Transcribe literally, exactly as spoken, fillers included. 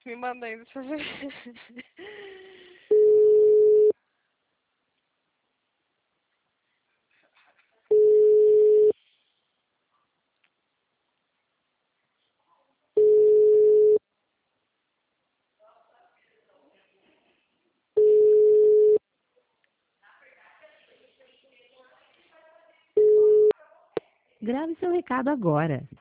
Me manda aí, deixa eu ver. Grave seu recado agora.